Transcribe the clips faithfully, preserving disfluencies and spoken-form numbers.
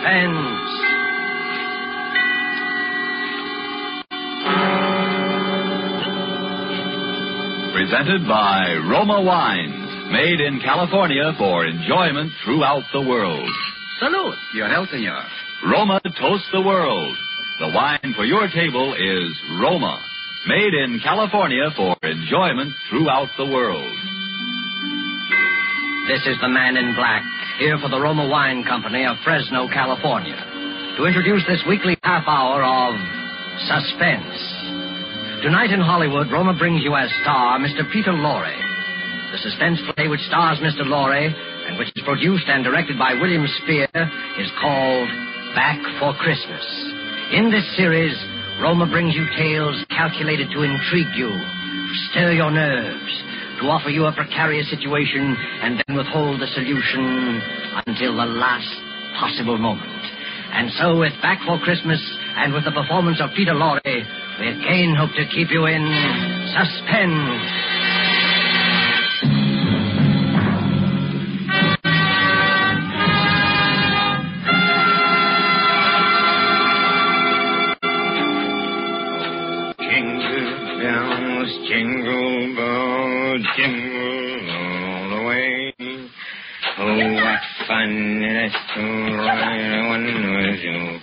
Suspense. Presented by Roma Wines, made in California for enjoyment throughout the world. Salud. Your health, senor. Roma toasts the world. The wine for your table is Roma, made in California for enjoyment throughout the world. This is the Man in Black, here for the Roma Wine Company of Fresno, California, to introduce this weekly half hour of Suspense. Tonight in Hollywood, Roma brings you as star Mister Peter Lorre. The suspense play which stars Mister Lorre and which is produced and directed by William Spear is called Back for Christmas. In this series, Roma brings you tales calculated to intrigue you, to stir your nerves, to offer you a precarious situation and then withhold the solution until the last possible moment. And so, with Back for Christmas and with the performance of Peter Lorre, we again hope to keep you in suspense. Jingle bells, jingle bells, jingle all the way. Oh, what fun it is to ride one with you.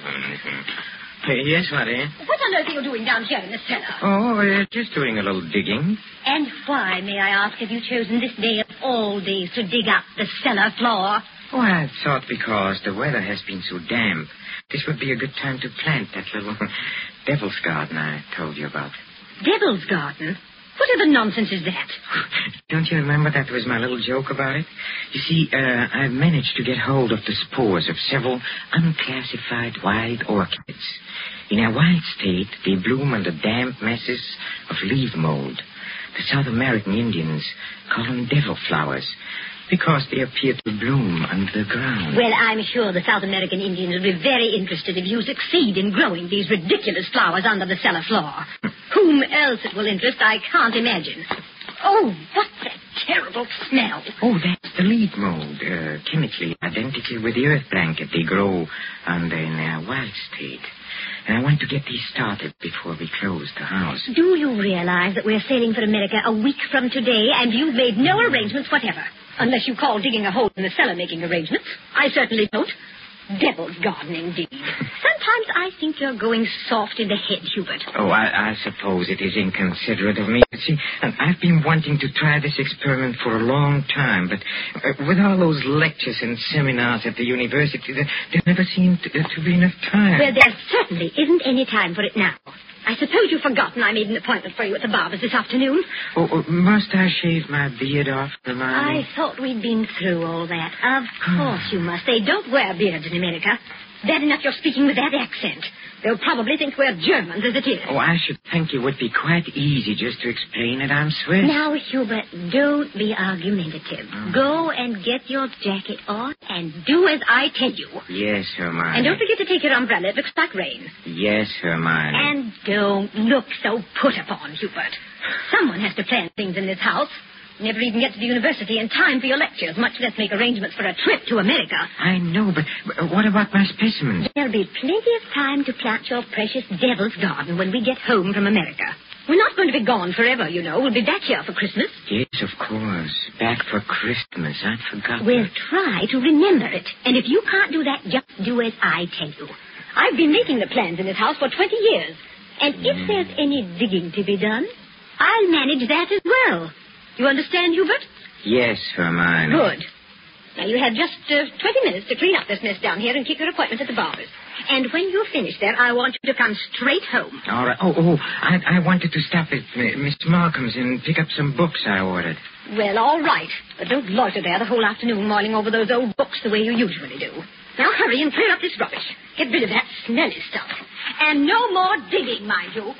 Yes, Marie? What on earth are you doing down here in the cellar? Oh, we're just doing a little digging. And why, may I ask, have you chosen this day of all days to dig up the cellar floor? Oh, I thought because the weather has been so damp, this would be a good time to plant that little devil's garden I told you about. Devil's garden? Whatever nonsense is that? Don't you remember that was my little joke about it? You see, uh, I've managed to get hold of the spores of several unclassified wild orchids. In our wild state, they bloom under damp masses of leaf mold. The South American Indians call them devil flowers because they appear to bloom under the ground. Well, I'm sure the South American Indians will be very interested if you succeed in growing these ridiculous flowers under the cellar floor. Whom else it will interest, I can't imagine. Oh, what's that terrible smell? Oh, that's the leaf mold, uh, chemically identical with the earth blanket they grow under in their wild state. And I want to get these started before we close the house. Do you realize that we're sailing for America a week from today, and you've made no arrangements whatever? Unless you call digging a hole in the cellar making arrangements. I certainly don't. Devil's garden, indeed. Sometimes I think you're going soft in the head, Hubert. Oh, I, I suppose it is inconsiderate of me. See, I've been wanting to try this experiment for a long time, but uh, with all those lectures and seminars at the university, there, there never seemed to, uh, to be enough time. Well, there certainly isn't any time for it now. I suppose you've forgotten I made an appointment for you at the barber's this afternoon. Oh, oh must I shave my beard off, Hermione? I thought we'd been through all that. Of course you must. They don't wear beards in America. Bad enough you're speaking with that accent. They'll probably think we're Germans as it is. Oh, I should think it would be quite easy just to explain it. I'm Swiss. Now, Hubert, don't be argumentative. Oh. Go and get your jacket on and do as I tell you. Yes, Hermione. And don't forget to take your umbrella. It looks like rain. Yes, Hermione. And don't look so put upon, Hubert. Someone has to plan things in this house. Never even get to the university in time for your lectures, much less make arrangements for a trip to America. I know, but, but what about my specimens? There'll be plenty of time to plant your precious devil's garden when we get home from America. We're not going to be gone forever, you know. We'll be back here for Christmas. Yes, of course. Back for Christmas. I'd forgotten. We'll try to remember it. And if you can't do that, just do as I tell you. I've been making the plans in this house for twenty years. And if mm. there's any digging to be done, I'll manage that as well. You understand, Hubert? Yes, Hermione. Good. Now, you have just uh, twenty minutes to clean up this mess down here and keep your appointment at the barber's. And when you finish there, I want you to come straight home. All right. Oh, oh, I, I wanted to stop at uh, Miss Markham's and pick up some books I ordered. Well, all right. But don't loiter there the whole afternoon mulling over those old books the way you usually do. Now, hurry and clear up this rubbish. Get rid of that smelly stuff. And no more digging, mind you.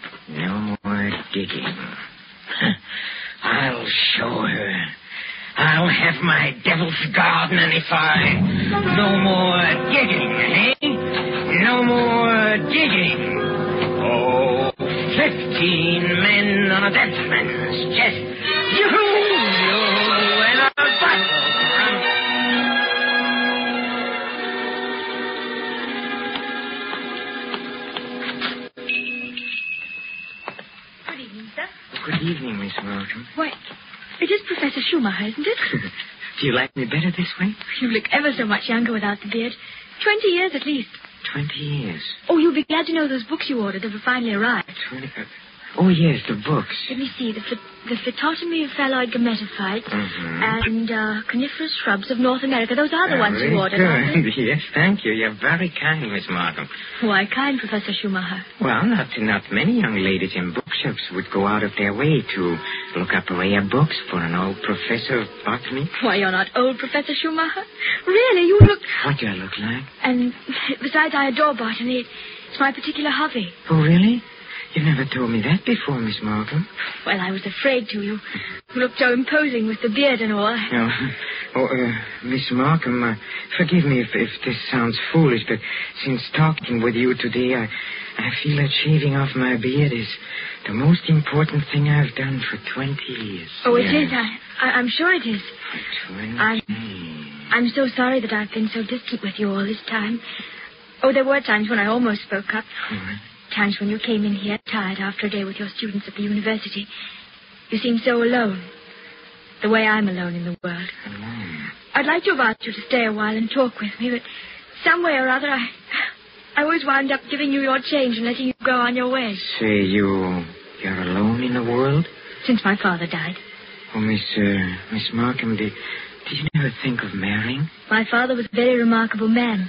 No more digging. I'll show her. I'll have my devil's garden, and if I... No more digging, eh? No more digging. Oh, fifteen men on a deathman's chest. Yoo-hoo! And a battle. Good evening, Miss Markham. Why, it is Professor Schumacher, isn't it? Do you like me better this way? You look ever so much younger without the beard. Twenty years at least. Twenty years. Oh, you'll be glad to know those books you ordered have finally arrived. Twenty... Uh, oh, yes, the books. Let me see. The, ph- the Phytotomy of Phalloid Gametophytes Mm-hmm. and uh, Coniferous Shrubs of North America. Those are the Uh, ones you very ordered, aren't good. they? Yes, thank you. You're very kind, Miss Markham. Why kind, Professor Schumacher? Well, not not many young ladies in bookshops would go out of their way to look up a rare books for an old professor of botany. Why, you're not old, Professor Schumacher. Really, you look... What do I look like? And besides, I adore botany. It's my particular hobby. Oh, really? You never told me that before, Miss Markham. Well, I was afraid to. You You looked so imposing with the beard and all. No. Oh, uh, Miss Markham, uh, forgive me if, if this sounds foolish, but since talking with you today, I, I feel that shaving off my beard is the most important thing I've done for twenty years. Oh, it Yes. is. I, I, I'm sure it is. For twenty. I- I'm so sorry that I've been so distant with you all this time. Oh, there were times when I almost spoke up. Mhm. Times when you came in here tired after a day with your students at the university. You seemed so alone. The way I'm alone in the world. Alone. I'd like to have asked you to stay a while and talk with me, but some way or other, I, I always wound up giving you your change and letting you go on your way. Say you, you're alone in the world? Since my father died. Oh, Miss, uh, Miss Markham, did, did you never think of marrying? My father was a very remarkable man.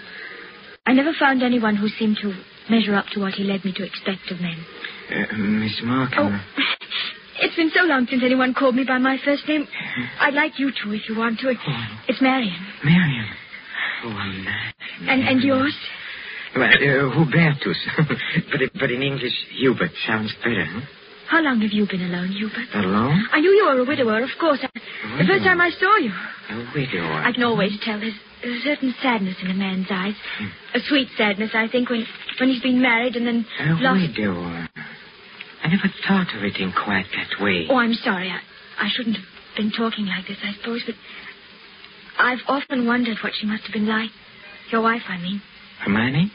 I never found anyone who seemed to measure up to what he led me to expect of men. Uh, Miss Markham. Oh, it's been so long since anyone called me by my first name. I'd like you to, if you want to. It's Marion. Marion. Oh, I'm not. And and yours? Well, uh, Hubertus. but, but in English, Hubert sounds better, huh? How long have you been alone, Hubert? Alone? I knew you were a widower, of course. I, the first time I saw you. A widower. I can always tell there's, there's a certain sadness in a man's eyes. Hmm. A sweet sadness, I think, when when he's been married and then A lost... widower. I never thought of it in quite that way. Oh, I'm sorry. I, I shouldn't have been talking like this, I suppose, but I've often wondered what she must have been like. Your wife, I mean. Hermione?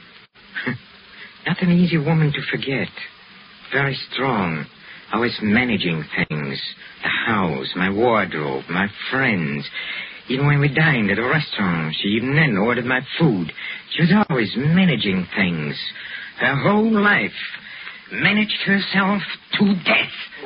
Not an easy woman to forget. Very strong. Always managing things. The house, my wardrobe, my friends. Even when we dined at a restaurant, she even then ordered my food. She was always managing things. Her whole life. Managed herself to death.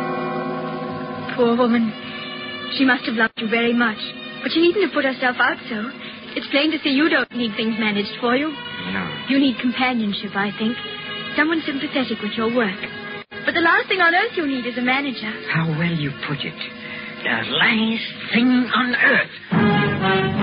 Poor woman. She must have loved you very much. But she needn't have put herself out so. It's plain to see you don't need things managed for you. No. You need companionship, I think. Someone sympathetic with your work. But the last thing on earth you need is a manager. How well you put it. The last thing on earth.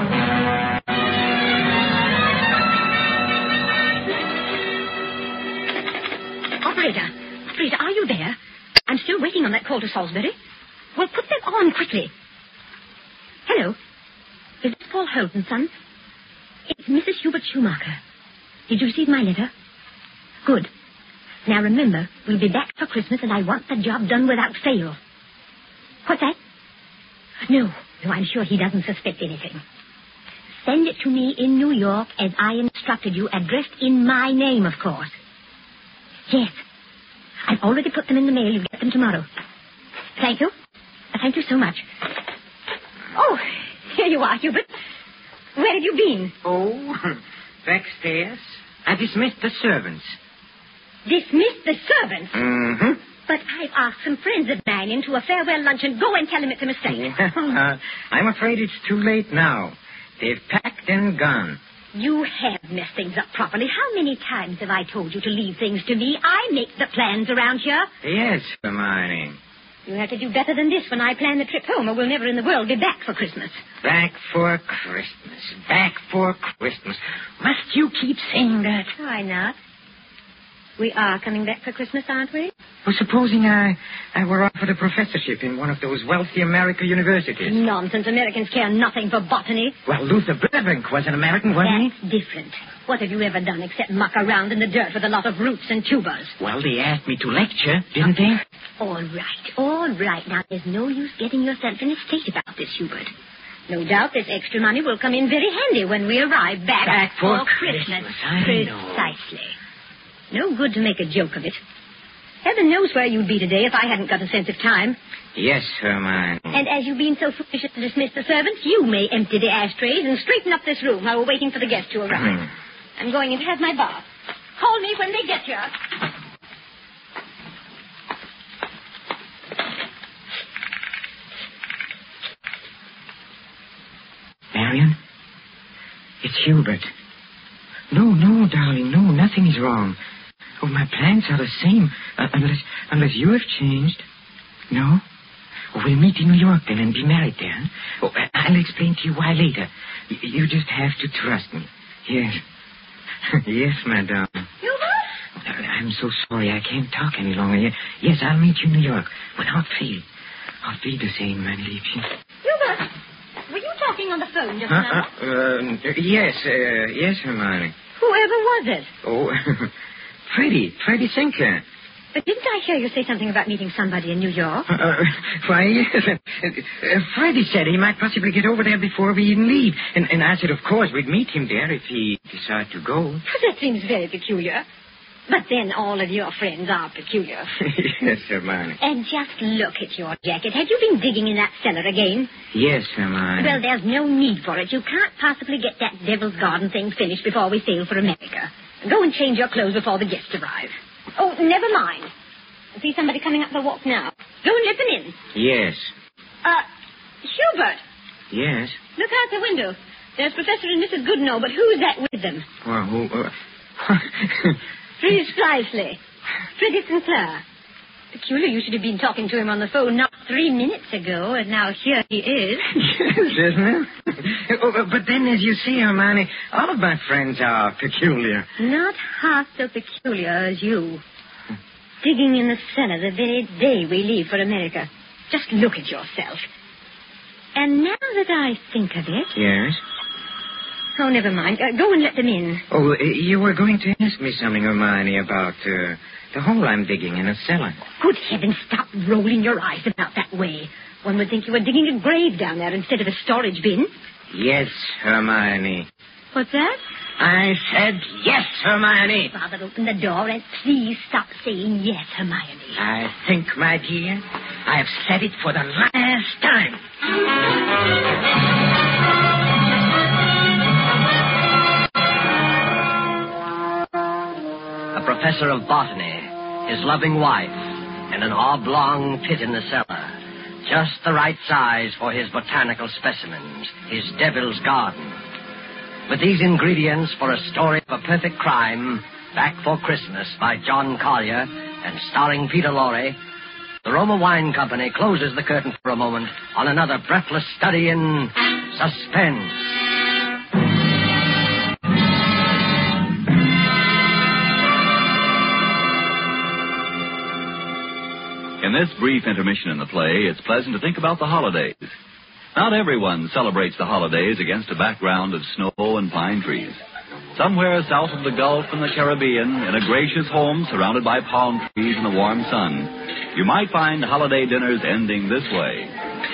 Operator, operator, are you there? I'm still waiting on that call to Salisbury. Well, put that on quickly. Hello. Is this Paul Holden, son? It's Missus Hubert Schumacher. Did you receive my letter? Good. Now remember, we'll be back for Christmas and I want the job done without fail. What's that? No, no, I'm sure he doesn't suspect anything. Send it to me in New York as I instructed you, addressed in my name, of course. Yes. I've already put them in the mail. You'll get them tomorrow. Thank you. Thank you so much. Oh, here you are, Hubert. Where have you been? Oh, backstairs. I dismissed the servants. Dismissed the servants? Mm-hmm. But I've asked some friends of mine into a farewell luncheon. Go and tell them it's a mistake. uh, I'm afraid it's too late now. They've packed and gone. You have messed things up properly. How many times have I told you to leave things to me? I make the plans around here. Yes, Hermione. You have to do better than this when I plan the trip home, or we'll never in the world be back for Christmas. Back for Christmas. Back for Christmas. Must you keep saying that? Why not? We are coming back for Christmas, aren't we? Well, supposing I, I were offered a professorship in one of those wealthy American universities. Nonsense. Americans care nothing for botany. Well, Luther Burbank was an American, wasn't That's different. What have you ever done except muck around in the dirt with a lot of roots and tubers? he? Well, they asked me to lecture, didn't they? All right, all right. Now, there's no use getting yourself in a state about this, Hubert. No doubt this extra money will come in very handy when we arrive back, Back for Christmas. Christmas, I know. Precisely. No good to make a joke of it. Heaven knows where you'd be today if I hadn't got a sense of time. Yes, Hermione. And as you've been so foolish as to dismiss the servants, you may empty the ashtrays and straighten up this room while we're waiting for the guests to arrive. Hmm. I'm going in to have my bath. Call me when they get here. Marion? It's Hubert. No, no, darling, no, nothing is wrong. Oh, my plans are the same, uh, unless unless you have changed. No? Oh, we'll meet in New York then and be married there. Huh? Oh, I'll explain to you why later. Y- you just have to trust me. Yes. Yes, madame. Hubert? I'm so sorry I can't talk any longer. Yes, I'll meet you in New York. Without fail. Auf Wiedersehen, mein Liebchen. Hubert, were you talking on the phone just Uh, now? uh, uh, yes, uh, yes, Hermione. Whoever was it? Oh, Freddie, Freddie Sinker. But didn't I hear you say something about meeting somebody in New York? Uh, uh, why, yes. Uh, uh, Freddie said he might possibly get over there before we even leave. And, and I said, of course, we'd meet him there if he decided to go. That seems very peculiar. But then all of your friends are peculiar. Yes, Hermione. And just look at your jacket. Have you been digging in that cellar again? Yes, Hermione. Well, there's no need for it. You can't possibly get that Devil's Garden thing finished before we sail for America. Go and change your clothes before the guests arrive. Oh, never mind. I see somebody coming up the walk now. Go and let them in. Yes. Uh, Hubert, Yes. look out the window. There's Professor and Missus Goodenough, but who's that with them? Well, who... Uh... Precisely. Freddie Sinclair. Peculiar you should have been talking to him on the phone not three minutes ago, and now here he is. Yes, isn't it? Oh, but then, as you see, Hermione, all of my friends are peculiar. Not half so peculiar as you. Digging in the cellar the very day we leave for America. Just look at yourself. And now that I think of it... Yes? Oh, never mind. Uh, go and let them in. Oh, uh, you were going to ask me something, Hermione, about uh, the hole I'm digging in a cellar. Good heavens, stop rolling your eyes about that way. One would think you were digging a grave down there instead of a storage bin. Yes, Hermione. What's that? I said yes, Hermione. Father, open the door and please stop saying yes, Hermione. I think, my dear, I have said it for the last time. A professor of botany, his loving wife, and an oblong pit in the cellar. Just the right size for his botanical specimens, his Devil's Garden. With these ingredients for a story of a perfect crime, Back for Christmas by John Collier and starring Peter Lorre, the Roma Wine Company closes the curtain for a moment on another breathless study in suspense. In this brief intermission in the play, it's pleasant to think about the holidays. Not everyone celebrates the holidays against a background of snow and pine trees. Somewhere south of the Gulf and the Caribbean, in a gracious home surrounded by palm trees and the warm sun, you might find holiday dinners ending this way.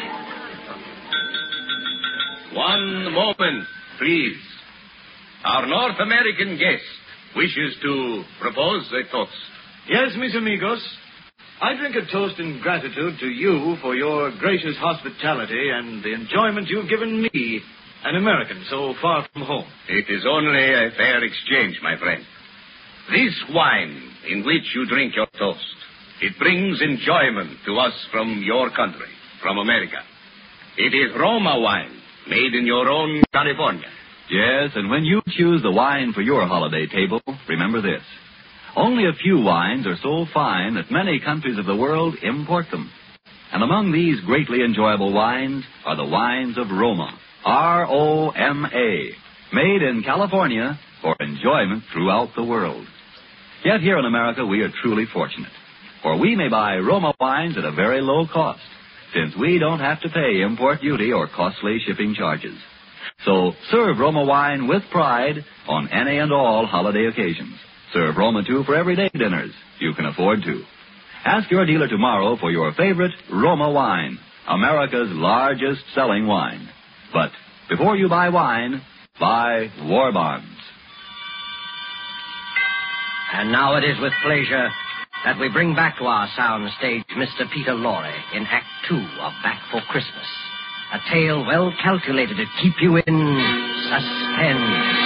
One moment, please. Our North American guest wishes to propose a toast. Yes, mis amigos. I drink a toast in gratitude to you for your gracious hospitality and the enjoyment you've given me, an American so far from home. It is only a fair exchange, my friend. This wine in which you drink your toast, it brings enjoyment to us from your country, from America. It is Roma wine, made in your own California. Yes, and when you choose the wine for your holiday table, remember this. Only a few wines are so fine that many countries of the world import them. And among these greatly enjoyable wines are the wines of Roma, R O M A, made in California for enjoyment throughout the world. Yet here in America we are truly fortunate, for we may buy Roma wines at a very low cost, since we don't have to pay import duty or costly shipping charges. So serve Roma wine with pride on any and all holiday occasions. Serve Roma, too, for everyday dinners you can afford to. Ask your dealer tomorrow for your favorite Roma wine, America's largest selling wine. But before you buy wine, buy war bonds. And now it is with pleasure that we bring back to our sound stage Mister Peter Lorre in Act Two of Back for Christmas. A tale well calculated to keep you in suspense.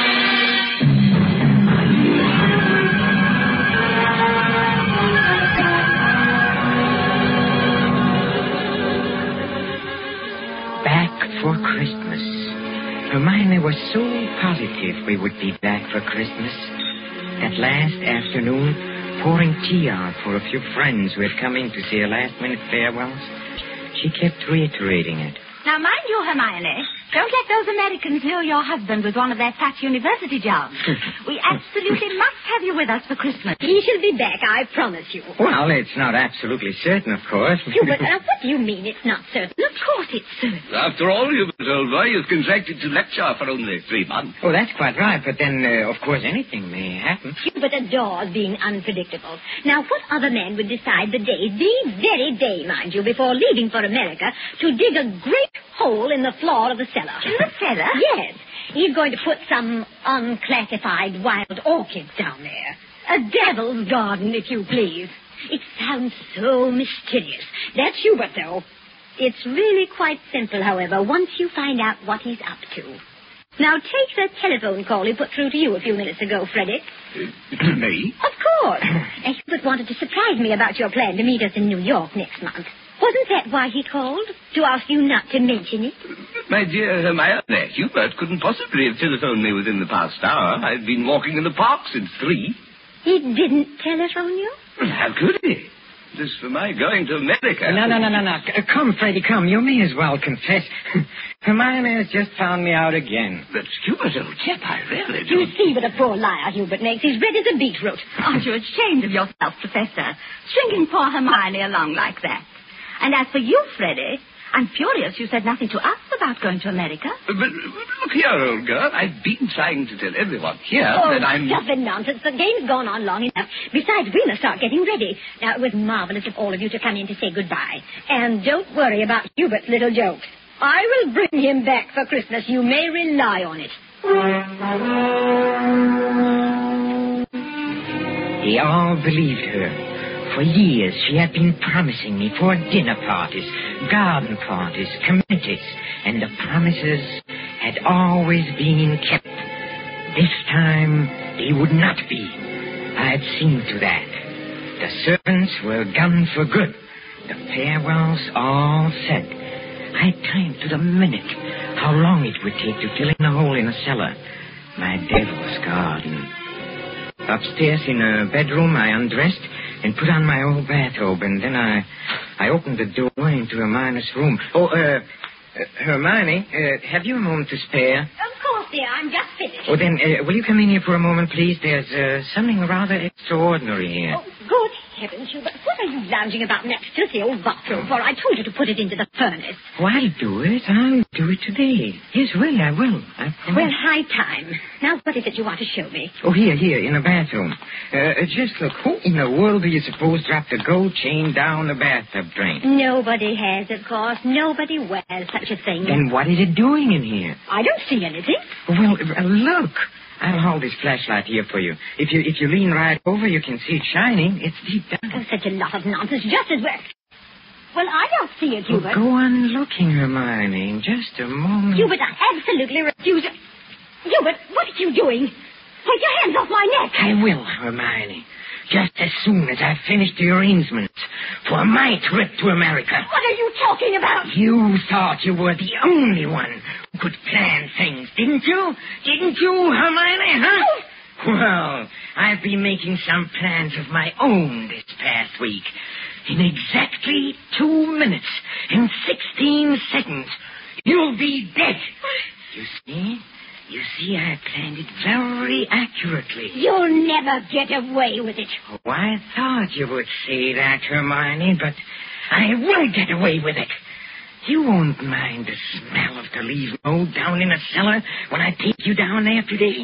For Christmas. Hermione was so positive we would be back for Christmas. That last afternoon, pouring tea out for a few friends who had come in to say last-minute farewells, she kept reiterating it. Now, mind you, Hermione, don't let those Americans lure your husband with one of their fat university jobs. We absolutely must have you with us for Christmas. He shall be back, I promise you. Well, it's not absolutely certain, of course. Hubert, now, what do you mean it's not certain? Of course it's certain. After all, Hubert, old boy, you've contracted to lecture for only three months. Oh, that's quite right, but then, uh, of course, anything may happen. Hubert adores being unpredictable. Now, what other man would decide the day, the very day, mind you, before leaving for America, to dig a great hole in the floor of the cellar? In the cellar? Yes. He's going to put some unclassified wild orchids down there. A devil's garden, if you please. It sounds so mysterious. That's Hubert, though. It's really quite simple, however, once you find out what he's up to. Now, take the telephone call he put through to you a few minutes ago, Frederick. Uh, to me? Of course. Uh, Hubert wanted to surprise me about your plan to meet us in New York next month. Wasn't that why he called? To ask you not to mention it? My dear Hermione, Hubert couldn't possibly have telephoned me within the past hour. I've been walking in the park since three. He didn't telephone you? Well, how could he? Just for my going to America. No, no, no, no, no. C- Come, Freddie, come. You may as well confess. Hermione has just found me out again. But, Hubert, old chap, I really do. You see what a poor liar Hubert makes. He's red as a beetroot. Aren't you ashamed of yourself, Professor? Stringing poor Hermione along like that. And as for you, Freddie, I'm furious you said nothing to us about going to America. But, but look here, old girl. I've been trying to tell everyone here Oh, that I'm... stuff and nonsense. The game's gone on long enough. Besides, we must start getting ready. Now, it was marvelous of all of you to come in to say goodbye. And don't worry about Hubert's little jokes. I will bring him back for Christmas. You may rely on it. They all believed her. For years, she had been promising me for dinner parties, garden parties, committees, and the promises had always been kept. This time, they would not be. I had seen to that. The servants were gone for good. The farewells all said. I timed to the minute how long it would take to fill in a hole in a cellar. My devil's garden. Upstairs in a bedroom, I undressed and put on my old bathrobe, and then I I opened the door into Hermione's room. Oh, uh, uh Hermione, uh, have you a moment to spare? Of course, dear. I'm just finished. Oh, then, uh, will you come in here for a moment, please? There's uh, something rather extraordinary here. Oh, good heavens, Hubert. What are you lounging about in that filthy old bathroom for? I told you to put it into the furnace. Oh, I'll do it. I'll do it today. Yes, really, I will. I promise. Well, high time. Now, what is it you want to show me? Oh, here, here, in the bathroom. Uh, just look, who in the world do you suppose dropped a gold chain down the bathtub drain? Nobody has, of course. Nobody wears such a thing. Then what is it doing in here? I don't see anything. Well, uh, look. I'll hold this flashlight here for you. If you if you lean right over, you can see it shining. It's deep down. Oh, such a lot of nonsense. Just as well. Well, I don't see it, Well, Hubert. go on looking, Hermione, in just a moment. Hubert, I absolutely refuse it. Hubert, what are you doing? Take your hands off my neck. I will, Hermione. Just as soon as I've finished the arrangements for my trip to America. What are you talking about? You thought you were the only one who could plan things, didn't you? Didn't you, Hermione, huh? Well, I've been making some plans of my own this past week. In exactly two minutes and sixteen seconds, you'll be dead. You see? You see, I planned it very accurately. You'll never get away with it. Oh, I thought you would say that, Hermione, but I will get away with it. You won't mind the smell of the leaf mold down in the cellar when I take you down there today?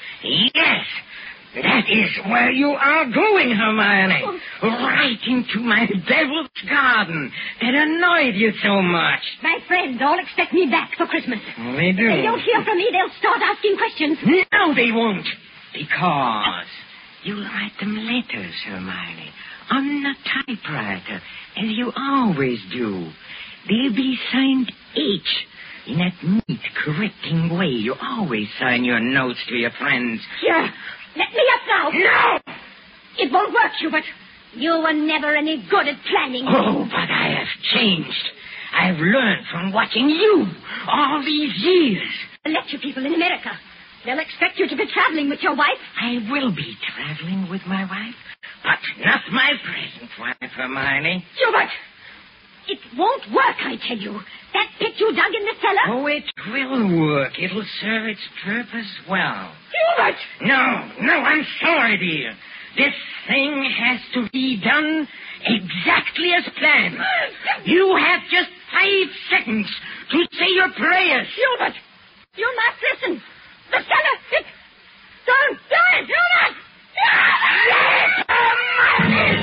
Yes, that is where you are going, Hermione. Right into my devil's garden that annoyed you so much. My friends all expect me back for Christmas. Oh, they do. If they don't hear from me, they'll start asking questions. No, they won't. Because You'll write them letters, Hermione, on the typewriter, as you always do. They'll be signed H, in that neat, correcting way you always sign your notes to your friends. Here, let me up now. No! It won't work, Hubert. You were never any good at planning. Oh, but I have changed. I've learned from watching you all these years. Let you people in America. They'll expect you to be traveling with your wife. I will be traveling with my wife, but not my present wife, Hermione. Hubert! It won't work, I tell you. That pit you dug in the cellar... Oh, it will work. It'll serve its purpose well. Hubert! No, no, I'm sorry, dear. This thing has to be done exactly as planned. You have just five seconds to say your prayers. Hubert! You must listen. The cellar... It... Don't do it, Hubert! Yes, Hermione!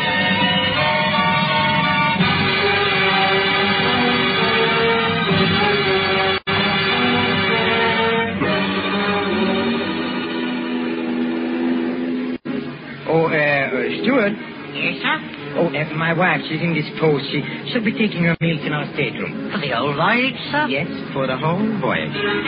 Oh, uh, Stuart? Yes, sir? Oh, uh, my wife, she's indisposed. She, she'll be taking her meals in our stateroom. For the old voyage, sir? Yes, for the whole voyage.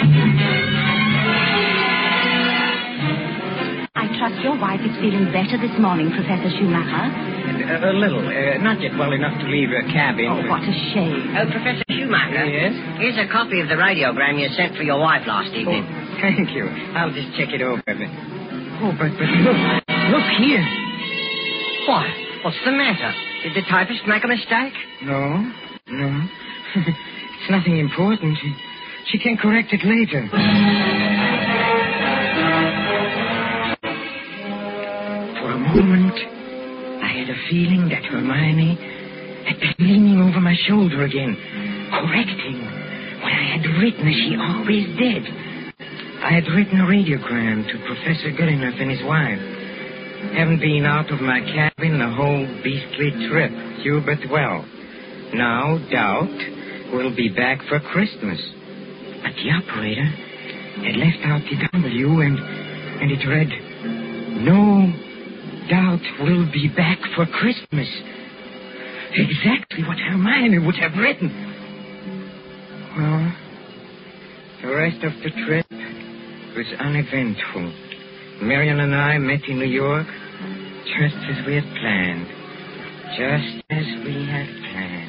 I trust your wife is feeling better this morning, Professor Schumacher. Uh, a little. Uh, not yet well enough to leave her cabin. Oh, what a shame. Oh, Professor Schumacher. Yes? Here's a copy of the radiogram you sent for your wife last evening. Oh, thank you. I'll just check it over. Oh, but, but look. Look here. What? What's the matter? Did the typist make a mistake? No, no. It's nothing important. She, she can correct it later. For a moment, I had a feeling that Hermione had been leaning over my shoulder again, correcting what I had written as she always did. I had written a radiogram to Professor Goodenough and his wife. Haven't been out of my cabin the whole beastly trip, Hubert well. Now, doubt, we'll be back for Christmas. But the operator had left out the W, and, and it read, no doubt we'll be back for Christmas. Exactly what Hermione would have written. Well, the rest of the trip was uneventful. Marion and I met in New York just as we had planned. Just as we had planned.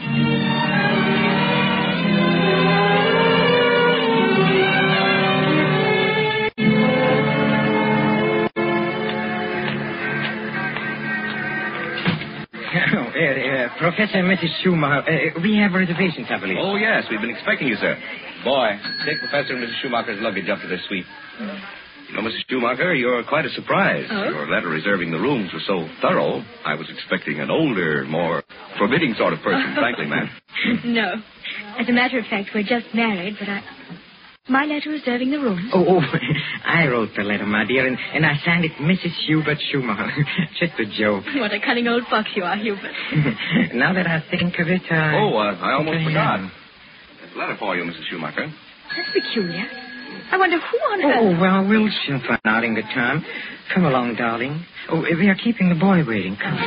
Oh, uh, uh, Professor and Missus Schumacher, uh, we have reservations, I believe. Oh, yes, we've been expecting you, sir. Boy, take Professor and Missus Schumacher's luggage up to their suite. You know, Missus Schumacher, you're quite a surprise. Oh? Your letter reserving the rooms was so thorough, I was expecting an older, more forbidding sort of person, frankly, ma'am. No. As a matter of fact, we're just married, but I... My letter reserving the rooms. Oh, oh, I wrote the letter, my dear, and, and I signed it Missus Hubert Schumacher. Just a joke. What a cunning old fox you are, Hubert. Now that I think of it, I... Oh, uh, I almost Okay, forgot. um, There's a letter for you, Missus Schumacher. That's peculiar. I wonder who on Oh, earth... oh, well, we'll soon find out in good time. Come along, darling. Oh, we are keeping the boy waiting. Come.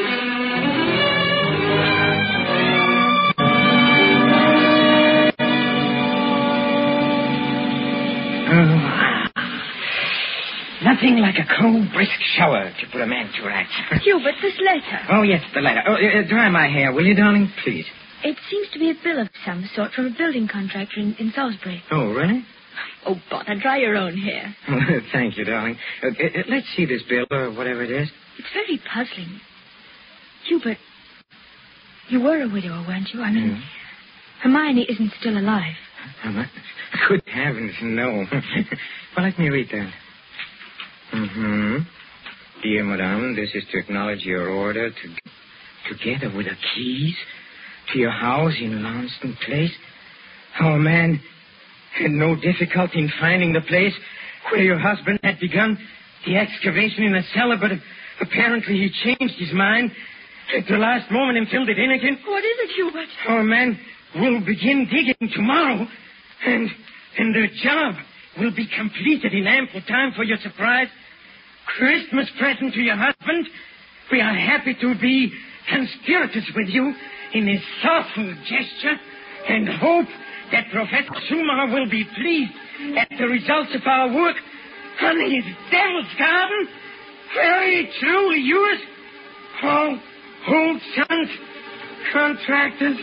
Oh, nothing like a cold, brisk shower to put a man to rights. Hubert, this letter. Oh, yes, the letter. Oh, uh, dry my hair, will you, darling? Please. It seems to be a bill of some sort from a building contractor in, in Salisbury. Oh, really? Oh, bother, dry your own hair. Thank you, darling. Uh, uh, let's see this bill, or whatever it is. It's very puzzling. Hubert, you were a widower, weren't you? I mean, Mm. Hermione isn't still alive. Oh, good heavens, no. Well, let me read that. Mm-hmm. Dear Madame, this is to acknowledge your order to, together with the keys to your house in Launceston Place. Our man had no difficulty in finding the place where your husband had begun the excavation in the cellar, but apparently he changed his mind at the last moment and filled it in again. What is it, Hubert? Our man will begin digging tomorrow, and and their job will be completed in ample time for your surprise. Christmas present to your husband. We are happy to be conspirators with you in this thoughtful gesture and hope that Professor Schumacher will be pleased at the results of our work on his Devil's Garden. Very truly yours, Paul Holt Sons, Contractors.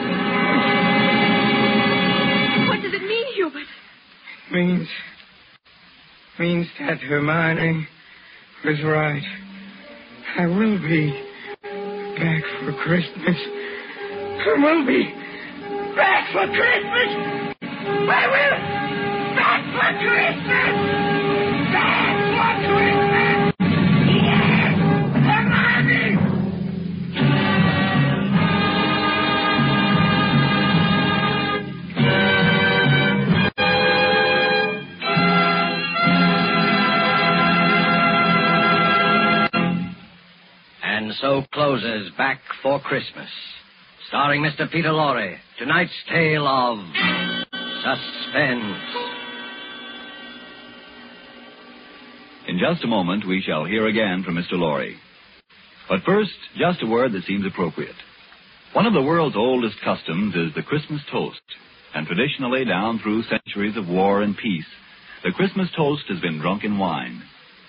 What does it mean, Hubert? Means, means that Hermione was right. I will be back for Christmas. I will be back for Christmas. I will back for Christmas. Back for Christmas. Yes, Hermione. And so closes Back for Christmas, starring Mister Peter Lorre. Tonight's tale of suspense. In just a moment, we shall hear again from Mister Lorre. But first, just a word that seems appropriate. One of the world's oldest customs is the Christmas toast. And traditionally, down through centuries of war and peace, the Christmas toast has been drunk in wine.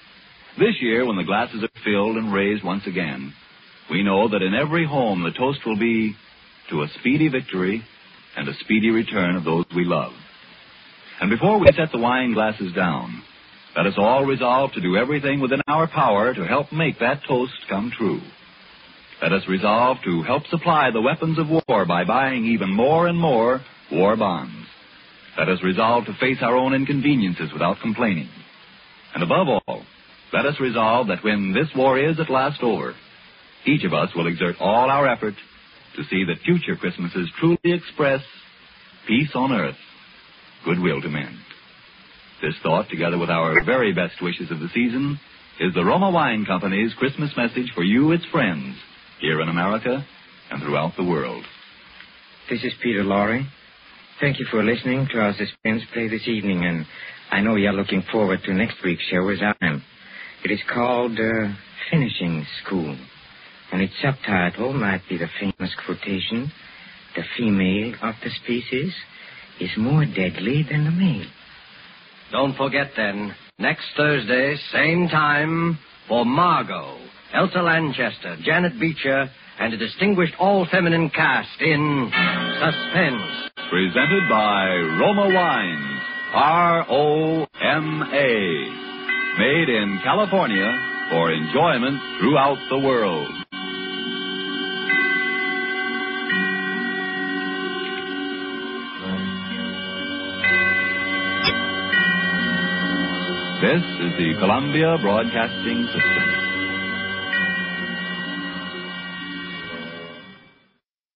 This year, when the glasses are filled and raised once again, we know that in every home the toast will be to a speedy victory and a speedy return of those we love. And before we set the wine glasses down, let us all resolve to do everything within our power to help make that toast come true. Let us resolve to help supply the weapons of war by buying even more and more war bonds. Let us resolve to face our own inconveniences without complaining. And above all, let us resolve that when this war is at last over, each of us will exert all our effort to see that future Christmases truly express peace on earth, goodwill to men. This thought, together with our very best wishes of the season, is the Roma Wine Company's Christmas message for you, its friends, here in America and throughout the world. This is Peter Lorre. Thank you for listening to our suspense play this evening, and I know you're looking forward to next week's show as I am. It is called uh, Finishing School, and its subtitle might be the famous quotation, "The female of the species is more deadly than the male." Don't forget, then, next Thursday, same time, for Margot, Elsa Lanchester, Janet Beecher, and a distinguished all-feminine cast in Suspense. Presented by Roma Wines, R O M A. Made in California for enjoyment throughout the world. This is the Columbia Broadcasting System.